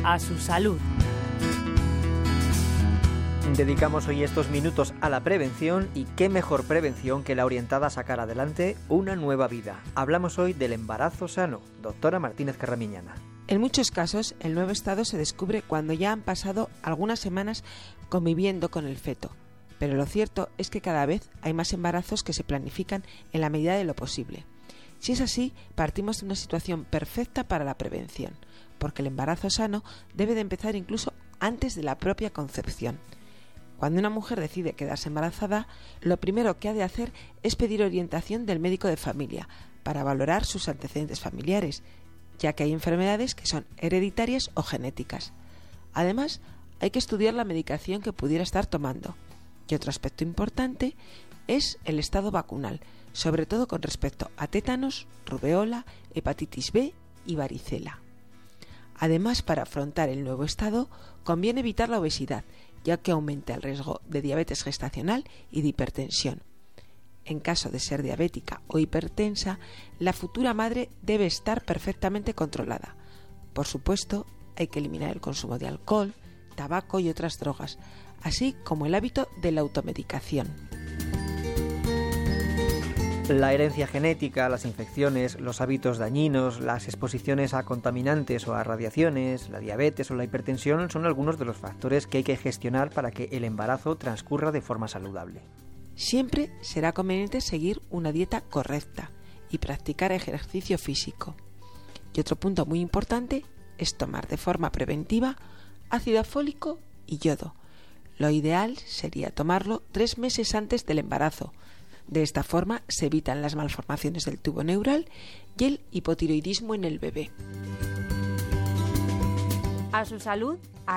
A su salud. Dedicamos hoy estos minutos a la prevención, y qué mejor prevención que la orientada a sacar adelante una nueva vida. Hablamos hoy del embarazo sano. Doctora Martínez Carramiñana. En muchos casos, el nuevo estado se descubre cuando ya han pasado algunas semanas conviviendo con el feto. Pero lo cierto es que cada vez hay más embarazos que se planifican en la medida de lo posible. Si es así, partimos de una situación perfecta para la prevención, porque el embarazo sano debe de empezar incluso antes de la propia concepción. Cuando una mujer decide quedarse embarazada, lo primero que ha de hacer es pedir orientación del médico de familia para valorar sus antecedentes familiares, ya que hay enfermedades que son hereditarias o genéticas. Además, hay que estudiar la medicación que pudiera estar tomando. Y otro aspecto importante es el estado vacunal, sobre todo con respecto a tétanos, rubeola, hepatitis B y varicela. Además, para afrontar el nuevo estado, conviene evitar la obesidad, ya que aumenta el riesgo de diabetes gestacional y de hipertensión. En caso de ser diabética o hipertensa, la futura madre debe estar perfectamente controlada. Por supuesto, hay que eliminar el consumo de alcohol, tabaco y otras drogas, así como el hábito de la automedicación. La herencia genética, las infecciones, los hábitos dañinos, las exposiciones a contaminantes o a radiaciones, la diabetes o la hipertensión son algunos de los factores que hay que gestionar para que el embarazo transcurra de forma saludable. Siempre será conveniente seguir una dieta correcta y practicar ejercicio físico. Y otro punto muy importante es tomar de forma preventiva ácido fólico y yodo. Lo ideal sería tomarlo 3 meses antes del embarazo. De esta forma se evitan las malformaciones del tubo neural y el hipotiroidismo en el bebé. A su salud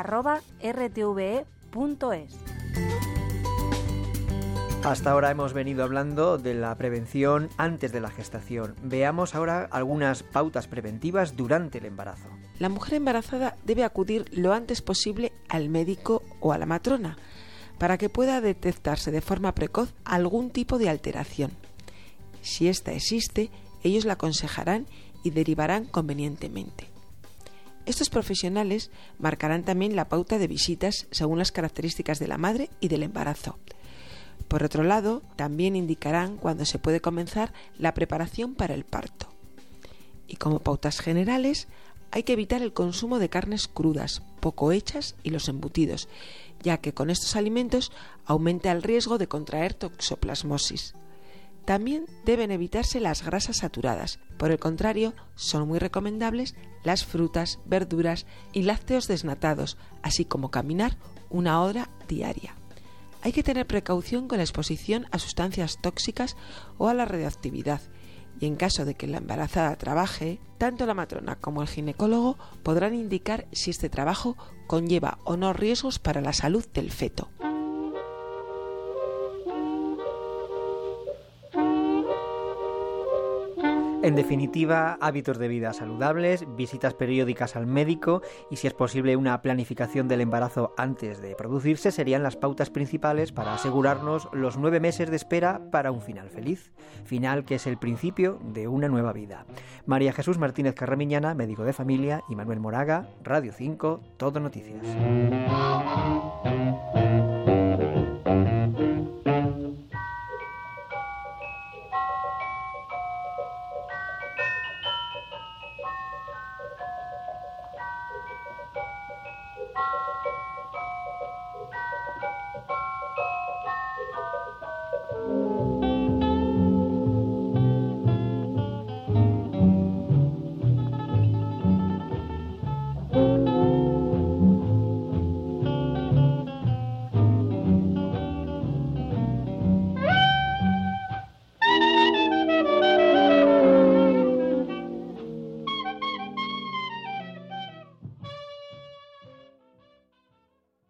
@rtve.es. Hasta ahora hemos venido hablando de la prevención antes de la gestación. Veamos ahora algunas pautas preventivas durante el embarazo. La mujer embarazada debe acudir lo antes posible al médico o a la matrona para que pueda detectarse de forma precoz algún tipo de alteración. Si ésta existe, ellos la aconsejarán y derivarán convenientemente. Estos profesionales marcarán también la pauta de visitas según las características de la madre y del embarazo. Por otro lado, también indicarán cuándo se puede comenzar la preparación para el parto. Y como pautas generales, hay que evitar el consumo de carnes crudas, poco hechas y los embutidos, ya que con estos alimentos aumenta el riesgo de contraer toxoplasmosis. También deben evitarse las grasas saturadas. Por el contrario, son muy recomendables las frutas, verduras y lácteos desnatados, así como caminar 1 hora diaria. Hay que tener precaución con la exposición a sustancias tóxicas o a la radioactividad, y en caso de que la embarazada trabaje, tanto la matrona como el ginecólogo podrán indicar si este trabajo conlleva o no riesgos para la salud del feto. En definitiva, hábitos de vida saludables, visitas periódicas al médico y, si es posible, una planificación del embarazo antes de producirse serían las pautas principales para asegurarnos los 9 meses de espera para un final feliz. Final que es el principio de una nueva vida. María Jesús Martínez Carramiñana, médico de familia, y Manuel Moraga, Radio 5, Todo Noticias.